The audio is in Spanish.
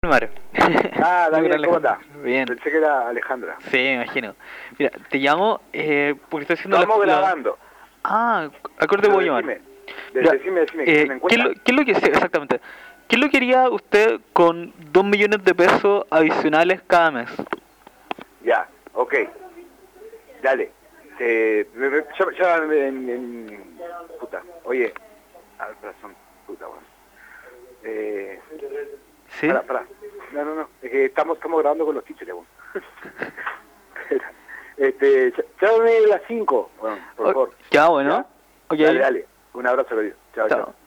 Mario. Ah, No, Daniel, ¿cómo Alejandro. estás? Bien. Pensé que era Alejandra. Sí, me imagino. Mira, te llamo porque estoy haciendo Estamos grabando. Ah, acorde Pero voy a llamar. decime, Mira, decime, ¿qué es una ¿qué es encuesta? qué es lo que sí, exactamente? ¿Qué es lo que haría usted con 2 millones de pesos adicionales cada mes? Ya, ok. Dale. Puta, oye. Razón, puta, bueno. ¿Sí? Para. No. Es que estamos grabando con los títeres, bueno. Llámame a las 5, bueno, por favor. Ya, bueno. ¿Ya? Ok. Dale. Un abrazo, querido. Chao, Chao. chao.